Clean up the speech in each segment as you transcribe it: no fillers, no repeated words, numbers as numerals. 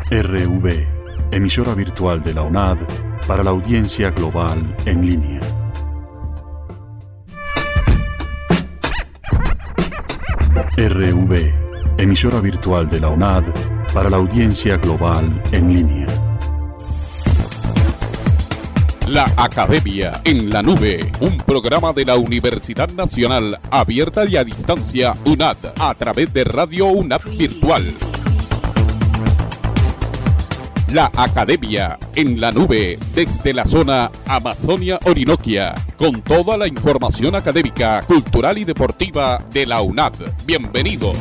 RV, emisora virtual de la UNAD para la audiencia global en línea. RV, emisora virtual de la UNAD para la audiencia global en línea. La Academia en la Nube, un programa de la Universidad Nacional abierta y a distancia UNAD a través de Radio UNAD Virtual. La Academia en la Nube desde la zona Amazonia-Orinoquia, con toda la información académica, cultural y deportiva de la UNAD. Bienvenidos.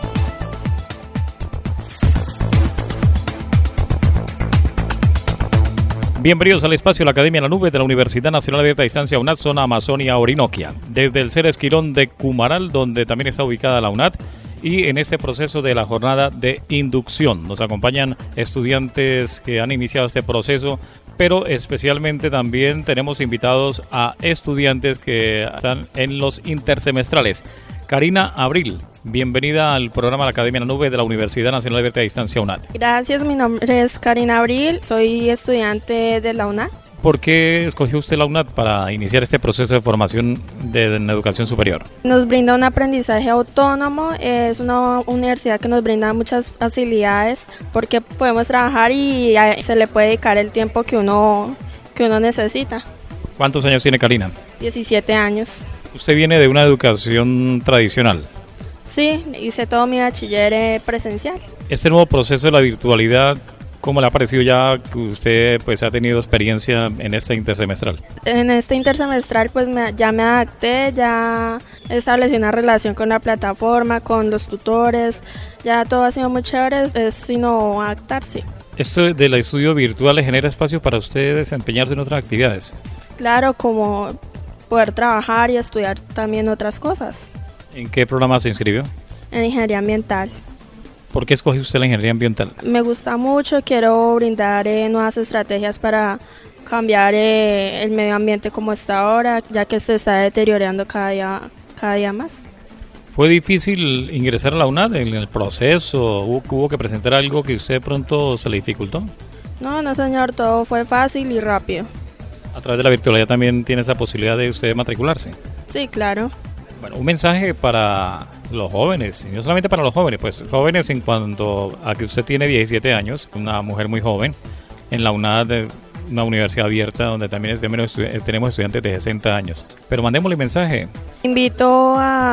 Bienvenidos al espacio de la Academia en la Nube de la Universidad Nacional Abierta a Distancia UNAD, zona Amazonia-Orinoquia, desde el Ceres Quirón de Cumaral, donde también está ubicada la UNAD, y en este proceso de la jornada de inducción. Nos acompañan estudiantes que han iniciado este proceso, pero especialmente también tenemos invitados a estudiantes que están en los intersemestrales. Karina Abril, bienvenida al programa La Academia en la Nube de la Universidad Nacional Abierta a Distancia UNAD. Gracias, mi nombre es Karina Abril, soy estudiante de la UNAD. ¿Por qué escogió usted la UNAD para iniciar este proceso de formación en educación superior? Nos brinda un aprendizaje autónomo, es una universidad que nos brinda muchas facilidades porque podemos trabajar y se le puede dedicar el tiempo que uno necesita. ¿Cuántos años tiene Karina? 17 años. ¿Usted viene de una educación tradicional? Sí, hice todo mi bachiller presencial. Este nuevo proceso de la virtualidad, ¿cómo le ha parecido ya que usted ha tenido experiencia en este intersemestral? En este intersemestral ya me adapté, ya establecí una relación con la plataforma, con los tutores, ya todo ha sido muy chévere, es sino adaptarse. ¿Esto del estudio virtual le genera espacio para usted desempeñarse en otras actividades? Claro, como poder trabajar y estudiar también otras cosas. ¿En qué programa se inscribió? En ingeniería ambiental. ¿Por qué escogió usted la ingeniería ambiental? Me gusta mucho, quiero brindar nuevas estrategias para cambiar el medio ambiente como está ahora, ya que se está deteriorando cada día más. ¿Fue difícil ingresar a la UNAD en el proceso? ¿Hubo que presentar algo que usted de pronto se le dificultó? No señor, todo fue fácil y rápido. ¿A través de la virtualidad también tiene esa posibilidad de usted matricularse? Sí, claro. Bueno, un mensaje para los jóvenes, y no solamente para los jóvenes, jóvenes en cuanto a que usted tiene 17 años, una mujer muy joven, en la UNAD, una universidad abierta donde también tenemos estudiantes de 60 años. Pero mandémosle mensaje. Invito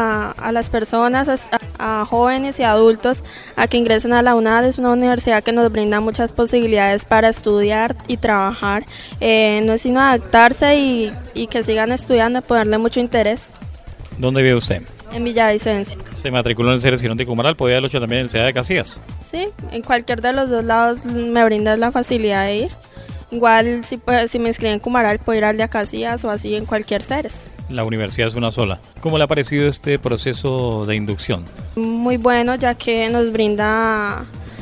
a las personas, a jóvenes y adultos a que ingresen a la UNAD. Es una universidad que nos brinda muchas posibilidades para estudiar y trabajar. No es sino adaptarse y que sigan estudiando, ponerle mucho interés. ¿Dónde vive usted? En Villavicencio. Se matriculó en el Ceres Quirón de Cumaral, podía haberlo hecho también en Ciudad de Casillas. Sí, en cualquier de los dos lados me brinda la facilidad de ir. Igual si me inscriben en Cumaral puedo ir al de Casillas o así en cualquier Ceres. La universidad es una sola. ¿Cómo le ha parecido este proceso de inducción? Muy bueno, ya que nos brinda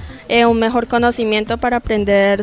un mejor conocimiento para aprender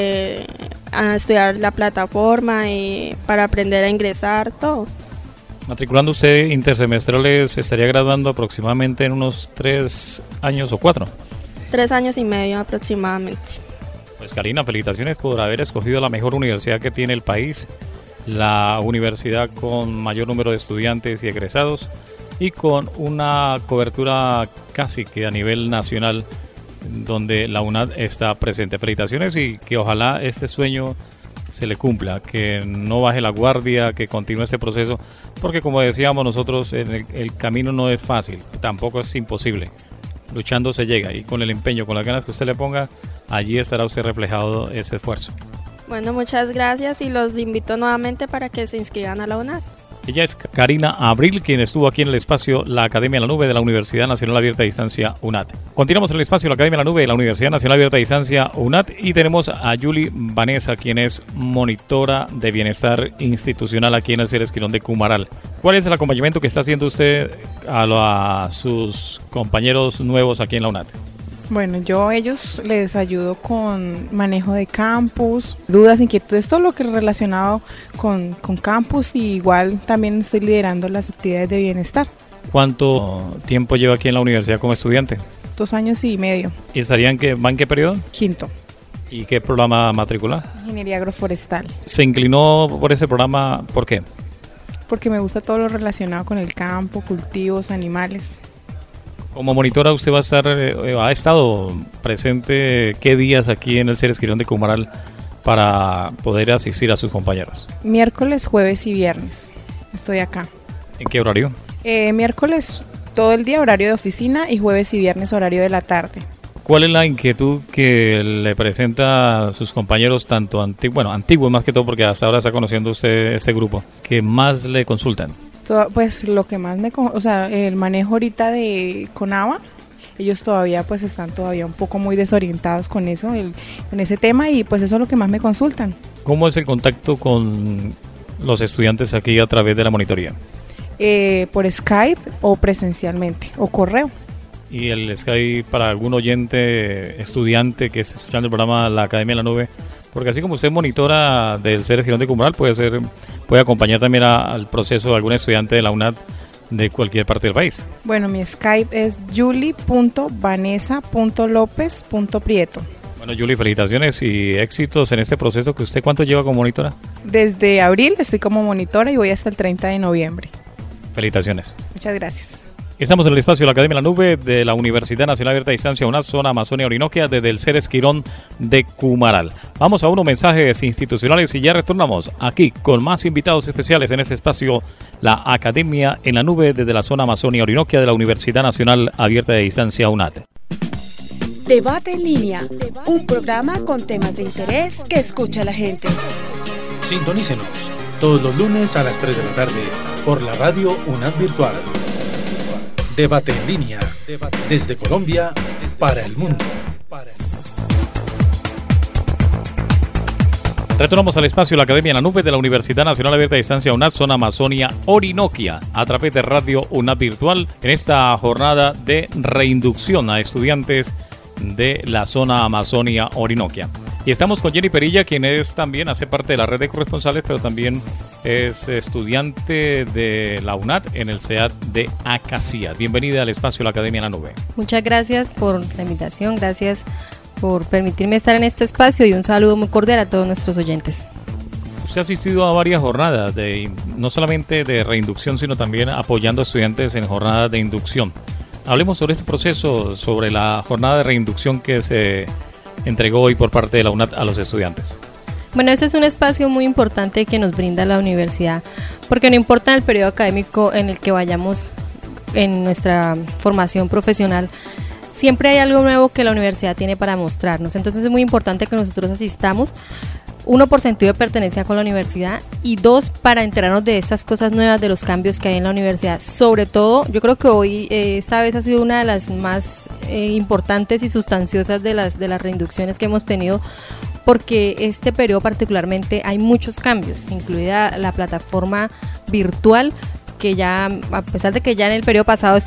a estudiar la plataforma y para aprender a ingresar, todo. Matriculando usted intersemestrales, ¿se estaría graduando aproximadamente en unos 3 años o 4? 3 años y medio aproximadamente. Pues Karina, felicitaciones por haber escogido la mejor universidad que tiene el país, la universidad con mayor número de estudiantes y egresados y con una cobertura casi que a nivel nacional donde la UNAD está presente. Felicitaciones y que ojalá este sueño se le cumpla, que no baje la guardia, que continúe este proceso, porque como decíamos nosotros, el camino no es fácil, tampoco es imposible. Luchando se llega y con el empeño, con las ganas que usted le ponga, allí estará usted reflejado ese esfuerzo. Bueno, muchas gracias y los invito nuevamente para que se inscriban a la UNAD. Ella es Karina Abril, quien estuvo aquí en el espacio La Academia en la Nube de la Universidad Nacional Abierta a Distancia UNAD. Continuamos en el espacio La Academia en la Nube de la Universidad Nacional Abierta a Distancia UNAD y tenemos a Yuli Vanessa, quien es monitora de bienestar institucional aquí en el Ceres Quirón de Cumaral. ¿Cuál es el acompañamiento que está haciendo usted a sus compañeros nuevos aquí en la UNAD? Bueno, yo a ellos les ayudo con manejo de campus, dudas, inquietudes, todo lo que es relacionado con campus, y igual también estoy liderando las actividades de bienestar. ¿Cuánto tiempo lleva aquí en la universidad como estudiante? 2 años y medio. ¿Y van qué periodo? Quinto. ¿Y qué programa matricular? Ingeniería agroforestal. ¿Se inclinó por ese programa? ¿Por qué? Porque me gusta todo lo relacionado con el campo, cultivos, animales. Como monitora, usted va a estar, ha estado presente ¿qué días aquí en el Ceres Quirón de Cumaral para poder asistir a sus compañeros? Miércoles, jueves y viernes. Estoy acá. ¿En qué horario? Miércoles todo el día, horario de oficina, y jueves y viernes, horario de la tarde. ¿Cuál es la inquietud que le presenta a sus compañeros, tanto antiguos más que todo, porque hasta ahora está conociendo usted este grupo, que más le consultan? Pues lo que más el manejo ahorita de Conava, ellos todavía pues están todavía un poco muy desorientados con eso, con ese tema, y pues eso es lo que más me consultan. ¿Cómo es el contacto con los estudiantes aquí a través de la monitoría? Por Skype o presencialmente, o correo. Y el Skype para algún oyente, estudiante que esté escuchando el programa La Academia de la Nube, porque así como usted monitora del Ceres Quirón de Cumaral, puede acompañar también al proceso de algún estudiante de la UNAD de cualquier parte del país. Bueno, mi Skype es juli.vanessa.lopez.prieto. Bueno, Julie, felicitaciones y éxitos en este proceso. Que ¿usted cuánto lleva como monitora? Desde abril estoy como monitora y voy hasta el 30 de noviembre. Felicitaciones. Muchas gracias. Estamos en el espacio de la Academia de la Nube de la Universidad Nacional Abierta a Distancia UNAD, zona Amazonia Orinoquia, desde el Ceres Quirón de Cumaral. Vamos a unos mensajes institucionales y ya retornamos aquí con más invitados especiales en este espacio, la Academia en la Nube desde la zona Amazonia Orinoquia de la Universidad Nacional Abierta de Distancia UNAD. Debate en línea, un programa con temas de interés que escucha la gente. Sintonícenos todos los lunes a las 3 de la tarde por la radio UNAD Virtual. Debate en línea, desde Colombia para el mundo. Retornamos al espacio de la Academia en la Nube de la Universidad Nacional Abierta de Distancia UNAD, zona Amazonia Orinoquia, a través de Radio UNAD Virtual, en esta jornada de reinducción a estudiantes de la zona Amazonia Orinoquia. Y estamos con Jenny Perilla, quien también hace parte de la red de corresponsales, pero también es estudiante de la UNAD en el CEAD de Acacias. Bienvenida al espacio de la Academia en la Nube. Muchas gracias por la invitación, gracias por permitirme estar en este espacio y un saludo muy cordial a todos nuestros oyentes. Usted ha asistido a varias jornadas, no solamente de reinducción, sino también apoyando a estudiantes en jornadas de inducción. Hablemos sobre este proceso, sobre la jornada de reinducción que se entregó hoy por parte de la UNAD a los estudiantes. Bueno, ese es un espacio muy importante que nos brinda la universidad, porque no importa el periodo académico en el que vayamos en nuestra formación profesional, siempre hay algo nuevo que la universidad tiene para mostrarnos. Entonces es muy importante que nosotros asistamos, 1 por sentido de pertenencia con la universidad y 2 para enterarnos de estas cosas nuevas, de los cambios que hay en la universidad. Sobre todo, yo creo que hoy esta vez ha sido una de las más importantes y sustanciosas de las reinducciones que hemos tenido, porque este periodo particularmente hay muchos cambios, incluida la plataforma virtual, que ya, a pesar de que ya en el periodo pasado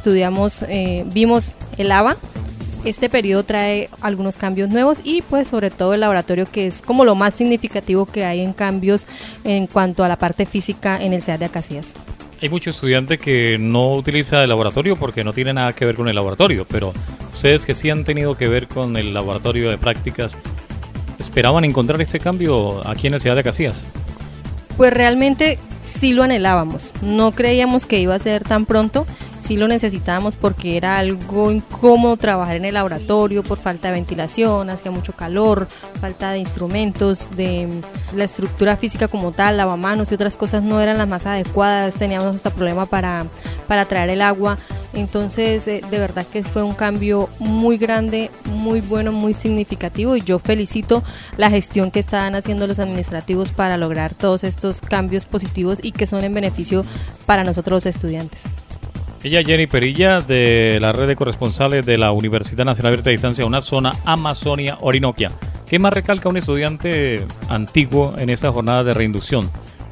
vimos el ABA, este periodo trae algunos cambios nuevos y pues sobre todo el laboratorio, que es como lo más significativo que hay en cambios en cuanto a la parte física en el CEAD de Acacias. Hay muchos estudiantes que no utilizan el laboratorio porque no tiene nada que ver con el laboratorio, pero ustedes que sí han tenido que ver con el laboratorio de prácticas, ¿esperaban encontrar este cambio aquí en el CEAD de Acacias? Pues realmente sí lo anhelábamos, no creíamos que iba a ser tan pronto, sí lo necesitábamos porque era algo incómodo trabajar en el laboratorio por falta de ventilación, hacía mucho calor, falta de instrumentos, de la estructura física como tal, lavamanos y otras cosas no eran las más adecuadas, teníamos hasta problema para traer el agua. Entonces de verdad que fue un cambio muy grande, muy bueno, muy significativo, y yo felicito la gestión que están haciendo los administrativos para lograr todos estos cambios positivos y que son en beneficio para nosotros los estudiantes. Ella, Jenny Perilla, de la red de corresponsales de la Universidad Nacional Abierta de Distancia, una zona Amazonia Orinoquia. ¿Qué más recalca un estudiante antiguo en esta jornada de reinducción?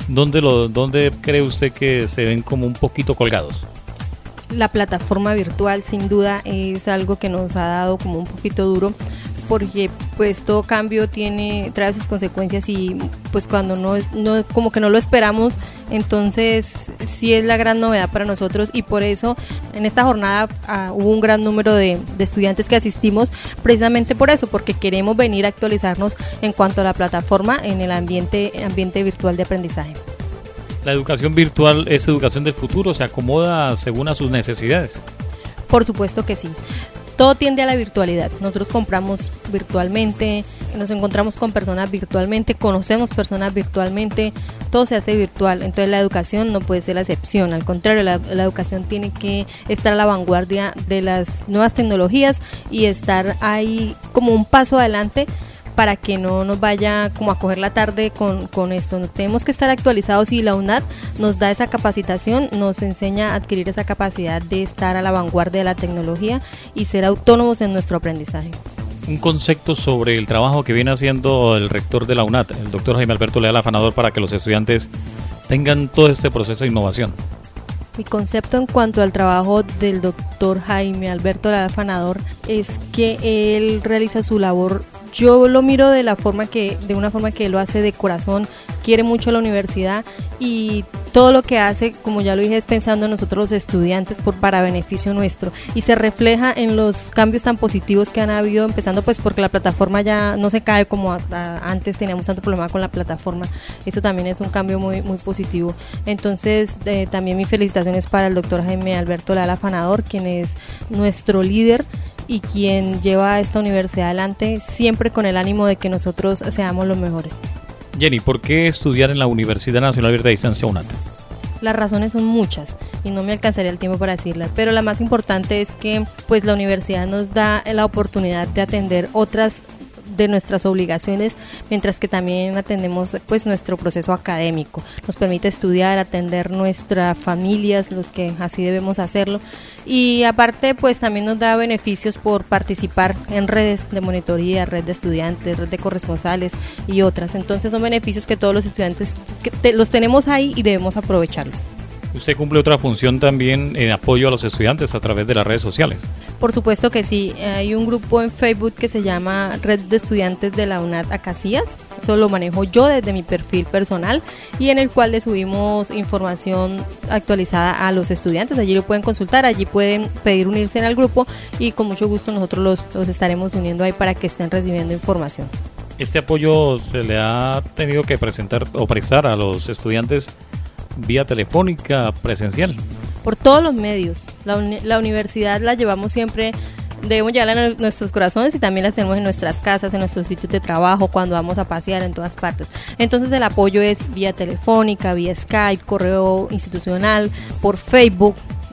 ¿Dónde cree usted que se ven como un poquito colgados? La plataforma virtual sin duda es algo que nos ha dado como un poquito duro, porque pues todo cambio trae sus consecuencias y pues cuando no como que no lo esperamos, Entonces sí es la gran novedad para nosotros, y por eso en esta jornada hubo un gran número de estudiantes que asistimos, precisamente por eso, porque queremos venir a actualizarnos en cuanto a la plataforma en el ambiente virtual de aprendizaje. ¿La educación virtual es educación del futuro? ¿Se acomoda según a sus necesidades? Por supuesto que sí. Todo tiende a la virtualidad. Nosotros compramos virtualmente, nos encontramos con personas virtualmente, conocemos personas virtualmente, todo se hace virtual. Entonces la educación no puede ser la excepción. Al contrario, la educación tiene que estar a la vanguardia de las nuevas tecnologías y estar ahí como un paso adelante, para que no nos vaya como a coger la tarde con esto. Tenemos que estar actualizados, y la UNAD nos da esa capacitación, nos enseña a adquirir esa capacidad de estar a la vanguardia de la tecnología y ser autónomos en nuestro aprendizaje. Un concepto sobre el trabajo que viene haciendo el rector de la UNAD, el doctor Jaime Alberto Leal Afanador, para que los estudiantes tengan todo este proceso de innovación. Mi concepto en cuanto al trabajo del doctor Jaime Alberto Leal Afanador es que él realiza su labor. Yo lo miro de una forma que él lo hace de corazón, quiere mucho la universidad, y todo lo que hace, como ya lo dije, es pensando en nosotros los estudiantes para beneficio nuestro, y se refleja en los cambios tan positivos que han habido, empezando pues porque la plataforma ya no se cae como antes teníamos tanto problema con la plataforma. Eso también es un cambio muy, muy positivo. Entonces también mis felicitaciones para el doctor Jaime Alberto Leal Afanador, quien es nuestro líder y quien lleva a esta universidad adelante, siempre con el ánimo de que nosotros seamos los mejores. Jenny, ¿por qué estudiar en la Universidad Nacional Abierta de Distancia UNAD? Las razones son muchas y no me alcanzaría el tiempo para decirlas, pero la más importante es que pues la universidad nos da la oportunidad de atender otras de nuestras obligaciones, mientras que también atendemos pues nuestro proceso académico. Nos permite estudiar, atender nuestras familias, los que así debemos hacerlo, y aparte pues también nos da beneficios por participar en redes de monitoría, red de estudiantes, red de corresponsales y otras. Entonces son beneficios que todos los estudiantes los tenemos ahí y debemos aprovecharlos. Usted cumple otra función también en apoyo a los estudiantes a través de las redes sociales. Por supuesto que sí, hay un grupo en Facebook que se llama Red de Estudiantes de la UNAD Acacias, eso lo manejo yo desde mi perfil personal, y en el cual le subimos información actualizada a los estudiantes. Allí lo pueden consultar, allí pueden pedir unirse al grupo, y con mucho gusto nosotros los estaremos uniendo ahí para que estén recibiendo información. ¿Este apoyo se le ha tenido que presentar o prestar a los estudiantes vía telefónica, presencial? Por todos los medios. La universidad la llevamos siempre, debemos llevarla a nuestros corazones, y también la tenemos en nuestras casas, en nuestros sitios de trabajo, cuando vamos a pasear, en todas partes. Entonces el apoyo es vía telefónica, vía Skype, correo institucional, por Facebook,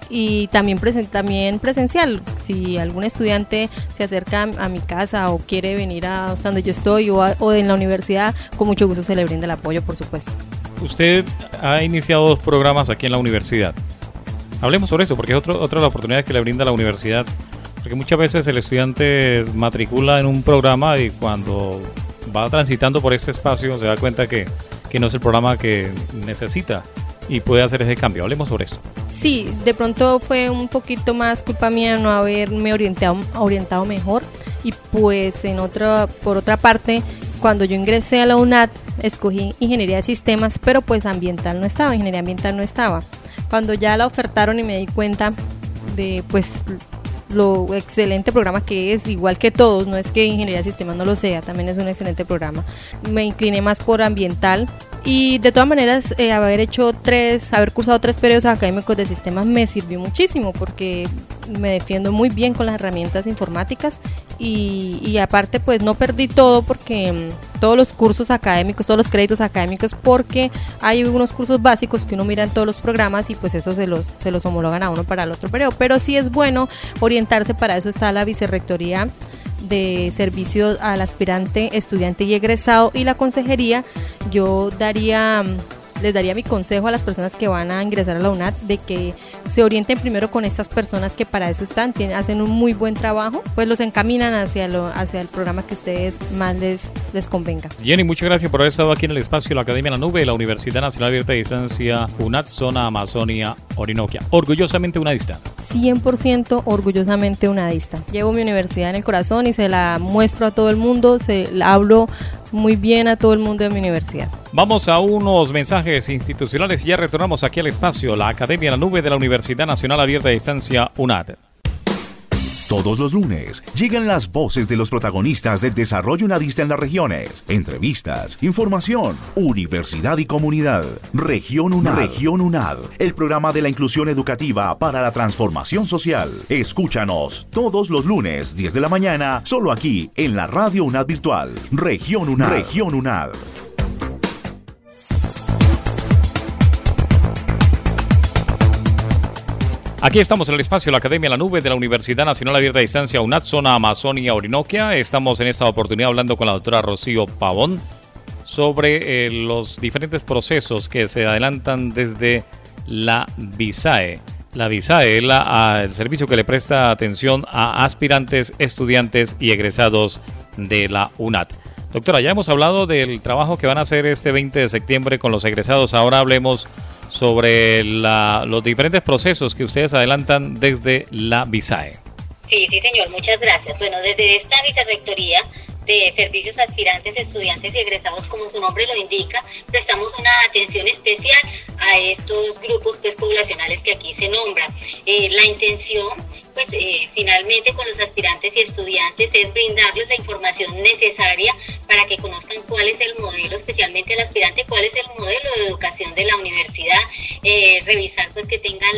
y también presencial. Si algún estudiante se acerca a mi casa o quiere venir a donde yo estoy o en la universidad, con mucho gusto se le brinda el apoyo, por supuesto. Usted ha iniciado 2 programas aquí en la universidad. Hablemos sobre eso, porque es otra de las oportunidades que le brinda la universidad, porque muchas veces el estudiante matricula en un programa y cuando va transitando por este espacio se da cuenta que no es el programa que necesita y puede hacer ese cambio. Hablemos sobre esto. Sí, de pronto fue un poquito más culpa mía no haberme orientado mejor, y pues por otra parte, cuando yo ingresé a la UNAD escogí ingeniería de sistemas, pero pues ingeniería ambiental no estaba. Cuando ya la ofertaron y me di cuenta de pues lo excelente programa que es, igual que todos, no es que ingeniería de sistemas no lo sea, también es un excelente programa, me incliné más por ambiental. Y de todas maneras, haber cursado 3 periodos académicos de sistemas me sirvió muchísimo, porque me defiendo muy bien con las herramientas informáticas, y aparte pues no perdí todo, porque todos los cursos académicos, todos los créditos académicos, porque hay unos cursos básicos que uno mira en todos los programas y pues eso se los homologan a uno para el otro periodo. Pero sí es bueno orientarse, para eso está la Vicerrectoría de Servicio al Aspirante, Estudiante y Egresado, y la consejería. Yo les daría mi consejo a las personas que van a ingresar a la UNAD, de que se orienten primero con estas personas que para eso están, hacen un muy buen trabajo, pues los encaminan hacia el programa que a ustedes más les convenga. Jenny, muchas gracias por haber estado aquí en el espacio de la Academia La Nube de la Universidad Nacional Abierta de Distancia UNAD, zona Amazonia, Orinoquia. Orgullosamente unadista. 100% orgullosamente unadista. Llevo mi universidad en el corazón y se la muestro a todo el mundo, la hablo muy bien a todo el mundo de mi universidad. Vamos a unos mensajes institucionales y ya retornamos aquí al espacio, la Academia La Nube de la Universidad Nacional Abierta de Distancia UNAD. Todos los lunes llegan las voces de los protagonistas del desarrollo unadista en las regiones. Entrevistas, información, universidad y comunidad. Región UNAD, el programa de la inclusión educativa para la transformación social. Escúchanos todos los lunes, 10 de la mañana, solo aquí en la Radio UNAD Virtual. Región UNAD. Aquí estamos en el espacio de la Academia La Nube de la Universidad Nacional Abierta de Distancia UNAD, zona Amazonia, Orinoquia. Estamos en esta oportunidad hablando con la doctora Rocío Pavón sobre los diferentes procesos que se adelantan desde la VISAE. La VISAE es el servicio que le presta atención a aspirantes, estudiantes y egresados de la UNAD. Doctora, ya hemos hablado del trabajo que van a hacer este 20 de septiembre con los egresados. Ahora hablemos sobre los diferentes procesos que ustedes adelantan desde la VISAE. Sí, señor, muchas gracias. Bueno, desde esta Vicerrectoría de Servicios a Aspirantes, Estudiantes y Egresados, como su nombre lo indica, prestamos una atención especial a estos grupos poblacionales que aquí se nombran. La intención, finalmente con los aspirantes y estudiantes es brindarles la información necesaria para que conozcan cuál es el modelo, especialmente el aspirante, cuál es el modelo de educación de la universidad, revisar que tengan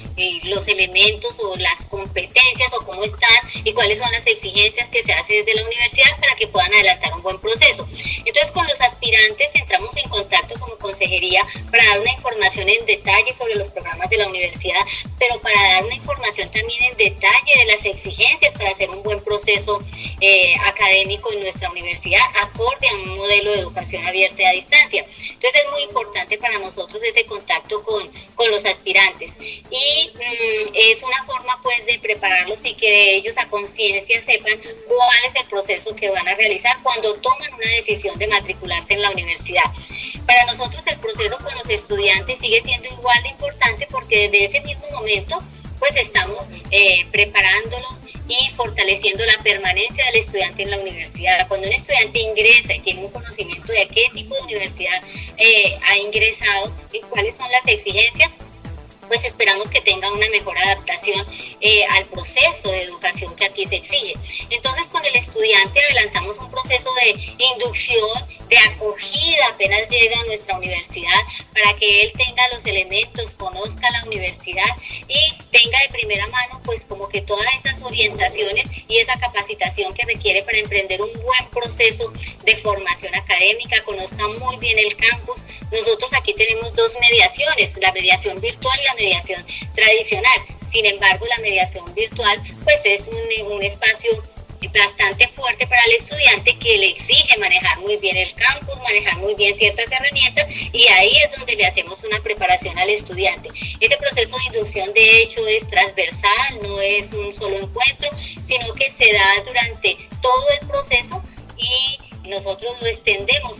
los elementos o las competencias o cómo están y cuáles son las exigencias que se hacen desde la universidad para que puedan adelantar un buen proceso. Entonces, con los aspirantes entramos en contacto como consejería para dar una información en detalle sobre los programas de la universidad, pero para dar una información también en detalle de las exigencias para hacer un buen proceso académico en nuestra universidad, acorde a un modelo de educación abierta y a distancia. Entonces, es muy importante para nosotros ese contacto con los aspirantes y es una forma de prepararlos y que ellos a conciencia sepan cuál es el proceso que van a realizar cuando toman una decisión de matricularse en la universidad. Para nosotros el proceso con los estudiantes sigue siendo igual de importante porque desde ese mismo momento estamos preparándolos y fortaleciendo la permanencia del estudiante en la universidad. Cuando un estudiante ingresa y tiene un conocimiento de qué tipo de universidad ha ingresado y cuáles son las exigencias, esperamos que tenga una mejor adaptación al proceso de educación que aquí se exige. Entonces, con el estudiante adelantamos un proceso de inducción, de acogida apenas llega a nuestra universidad, para que él tenga los elementos, conozca la universidad y tenga de primera mano como que todas esas orientaciones y esa capacitación que requiere para emprender un buen proceso de formación académica, conozca muy bien el campus. Nosotros aquí tenemos dos mediaciones, la mediación virtual y la mediación tradicional. Sin embargo, la mediación virtual es un espacio bastante fuerte para el estudiante que le exige manejar muy bien el campus, manejar muy bien ciertas herramientas y ahí es donde le hacemos una preparación al estudiante. Este proceso de inducción de hecho es transversal, no es un solo encuentro, sino que se da durante todo el proceso y nosotros lo extendemos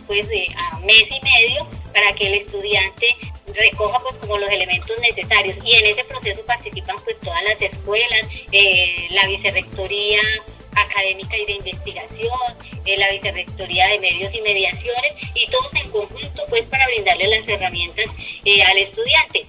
a mes y medio para que el estudiante recoja como los elementos necesarios y en ese proceso participan todas las escuelas, la Vicerrectoría Académica y de Investigación, la Vicerrectoría de Medios y Mediaciones y todos en conjunto para brindarle las herramientas al estudiante.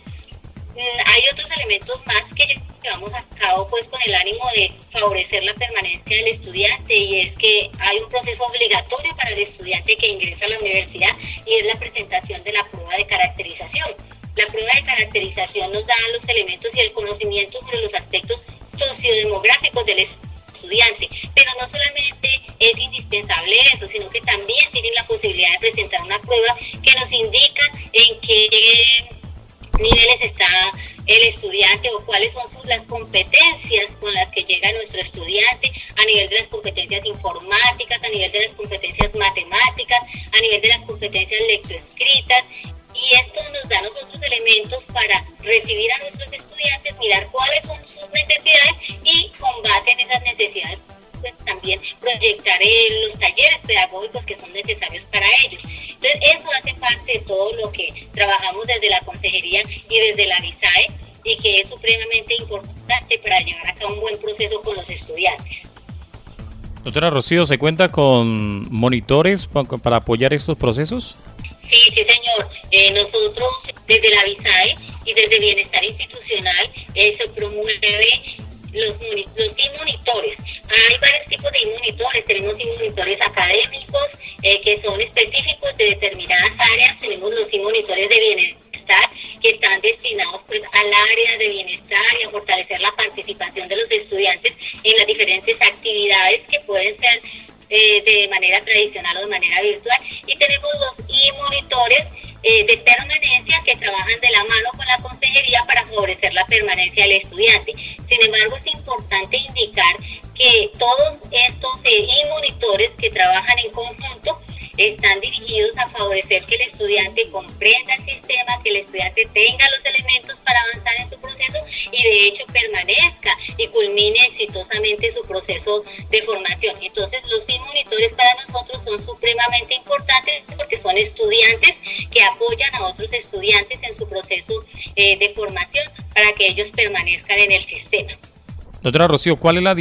Hay otros elementos más que llevamos a cabo con el ánimo de favorecer la permanencia del estudiante y es que hay un proceso obligatorio para el estudiante que ingresa a la universidad y es la presentación de la prueba de caracterización. La prueba de caracterización nos da los elementos y el conocimiento sobre los aspectos sociodemográficos del estudiante, pero no solamente es indispensable eso, sino que también tienen la posibilidad de presentar una prueba que nos indica en qué niveles está el estudiante o cuáles son las competencias con las que llega nuestro estudiante a nivel de las competencias informáticas, a nivel de las competencias matemáticas, a nivel de las competencias lectoescritas y esto nos da a nosotros elementos para recibir a nuestros estudiantes también proyectar los talleres pedagógicos que son necesarios para ellos. Entonces eso hace parte de todo lo que trabajamos desde la consejería y desde la VISAE, y que es supremamente importante para llevar a cabo un buen proceso con los estudiantes. Doctora Rocío, ¿se cuenta con monitores para apoyar estos procesos? Sí, señor. Nosotros desde la VISAE y desde Bienestar Institucional se promueve los e-monitores. Hay varios tipos de e-monitores. Tenemos e-monitores académicos que son específicos de determinadas áreas. Tenemos los e-monitores de bienestar que están destinados pues al área de bienestar y a fortalecer la participación de los estudiantes en las diferentes actividades que pueden ser de manera tradicional o de manera virtual. Y tenemos los e-monitores de permanencia que trabajan de la mano con la consejería para favorecer la permanencia del estudiante. Sin embargo, es importante indicar que todos estos e-monitores que trabajan en conjunto están dirigidos a favorecer que el estudiante comprenda el sistema, que el estudiante tenga los elementos para avanzar en su proceso y de hecho permanezca y culmine exitosamente su proceso de formación. Entonces los e-monitores para nosotros son supremamente importantes porque son estudiantes que apoyan a otros estudiantes en su proceso de formación para que ellos permanezcan en el sistema. Doctora Rocío, ¿cuál es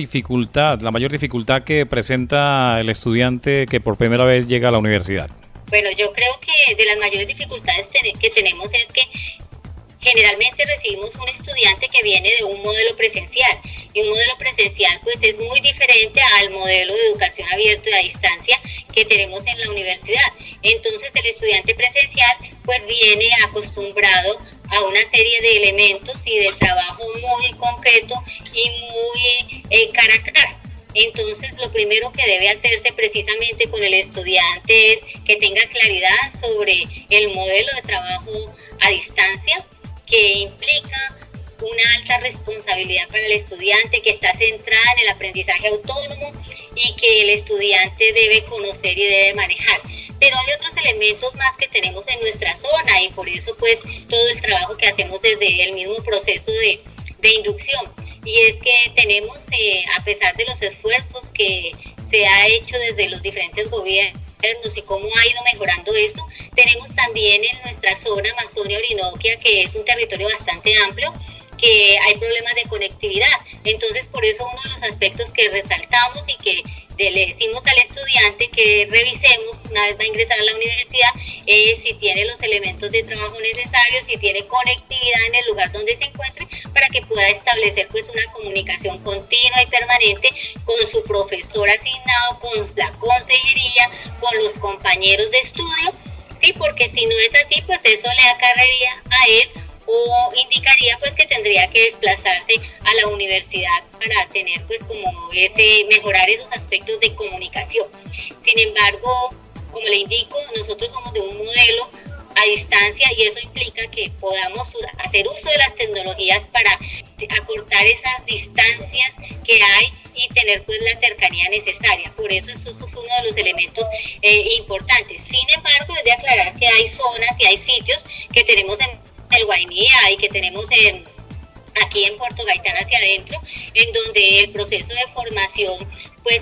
la mayor dificultad que presenta el estudiante que por primera vez llega a la universidad? Bueno, yo creo que de las mayores dificultades que tenemos es que generalmente recibimos un estudiante que viene de un modelo presencial, y un modelo presencial pues es muy diferente al modelo de educación abierta y a distancia que tenemos en la universidad. Entonces el estudiante presencial pues viene acostumbrado a una serie de elementos y de trabajo muy concreto y muy cara a cara. Entonces lo primero que debe hacerse precisamente con el estudiante es que tenga claridad sobre el modelo de trabajo a distancia, que implica una alta responsabilidad para el estudiante, que está centrada en el aprendizaje autónomo y que el estudiante debe conocer y debe manejar. Pero hay otros elementos más que tenemos en nuestra zona y por eso pues todo el trabajo que hacemos desde el mismo proceso de inducción. Y es que tenemos, a pesar de los esfuerzos que se ha hecho desde los diferentes gobiernos y cómo ha ido mejorando esto, tenemos también en nuestra zona Amazonia-Orinoquia, que es un territorio bastante amplio, que hay problemas de conectividad. Entonces por eso uno de los aspectos que resaltamos y que le decimos al estudiante que revisemos una vez va a ingresar a la universidad es si tiene los elementos de trabajo necesarios, si tiene conectividad en el lugar donde se encuentre, para que pueda establecer pues una comunicación continua y permanente con su profesor asignado, con la consejería, con los compañeros de estudio, sí, porque si no es así pues eso le acarrearía a él o indicaría pues que tendría que desplazarse a la universidad para tener pues como mejorar esos aspectos de comunicación. Sin embargo, como le indico, nosotros somos de un modelo a distancia y eso implica que podamos hacer uso de las tecnologías para acortar esas distancias que hay y tener pues la cercanía necesaria. Por eso es uno de los elementos importantes. Sin embargo, es de aclarar que hay zonas y hay sitios que tenemos en el Guainía y que tenemos aquí en Puerto Gaitán hacia adentro, en donde el proceso de formación pues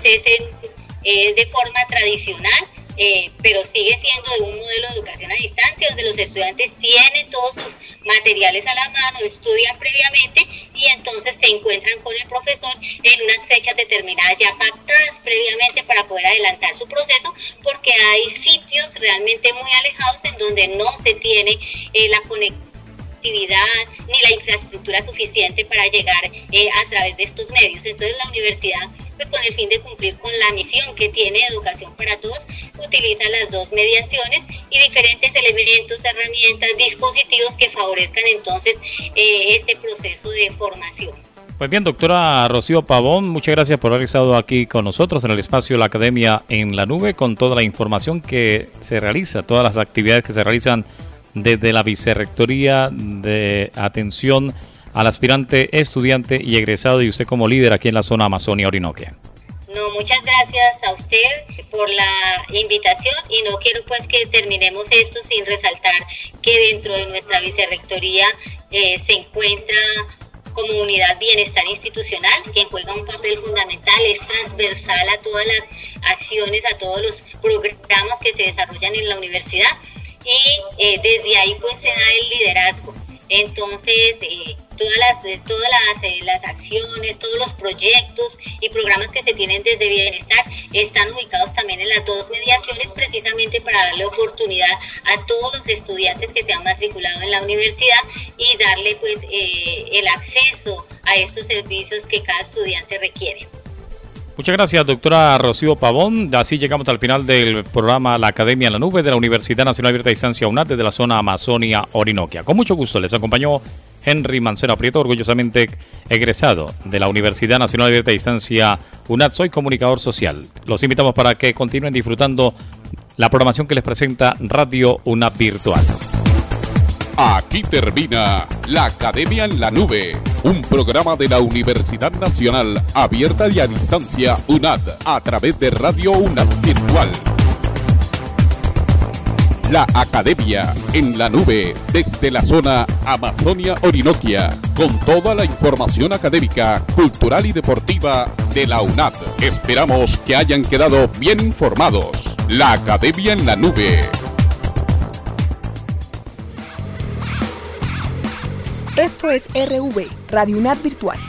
es de forma tradicional, pero sigue siendo de un modelo de educación a distancia, donde los estudiantes tienen todos sus materiales a la mano, estudian previamente y entonces se encuentran con el profesor en unas fechas determinadas ya pactadas previamente para poder adelantar su proceso, porque hay sitios realmente muy alejados en donde no se tiene la conectividad ni la infraestructura suficiente para llegar a través de estos medios. Entonces la universidad, pues con el fin de cumplir con la misión que tiene Educación para Todos, utiliza las dos mediaciones y diferentes elementos, herramientas, dispositivos que favorezcan entonces este proceso de formación. Pues bien, doctora Rocío Pavón, muchas gracias por haber estado aquí con nosotros en el espacio de la Academia en la Nube, con toda la información que se realiza, todas las actividades que se realizan desde la Vicerrectoría de Atención al Aspirante, Estudiante y Egresado, y usted como líder aquí en la zona Amazonia-Orinoquia. No, muchas gracias a usted por la invitación y no quiero pues que terminemos esto sin resaltar que dentro de nuestra Vicerrectoría se encuentra como unidad bienestar institucional, que juega un papel fundamental, es transversal a todas las acciones, a todos los programas que se desarrollan en la universidad, y desde ahí pues se da el liderazgo. Entonces, todas las acciones, todos los proyectos y programas que se tienen desde Bienestar están ubicados también en las dos mediaciones, precisamente para darle oportunidad a todos los estudiantes que se han matriculado en la universidad y darle pues el acceso a estos servicios que cada estudiante requiere. Muchas gracias, doctora Rocío Pavón. Así llegamos al final del programa La Academia en la Nube de la Universidad Nacional Abierta a Distancia UNAD desde la zona Amazonia Orinoquia. Con mucho gusto les acompañó Henry Mancera Prieto, orgullosamente egresado de la Universidad Nacional Abierta a Distancia UNAD. Soy comunicador social. Los invitamos para que continúen disfrutando la programación que les presenta Radio UNAD Virtual. Aquí termina La Academia en la Nube, un programa de la Universidad Nacional Abierta y a Distancia UNAD a través de Radio UNAD Virtual. La Academia en la Nube desde la zona Amazonia Orinoquia, con toda la información académica, cultural y deportiva de la UNAD. Esperamos que hayan quedado bien informados. La Academia en la Nube. Esto es RV, Radio UNAD Virtual.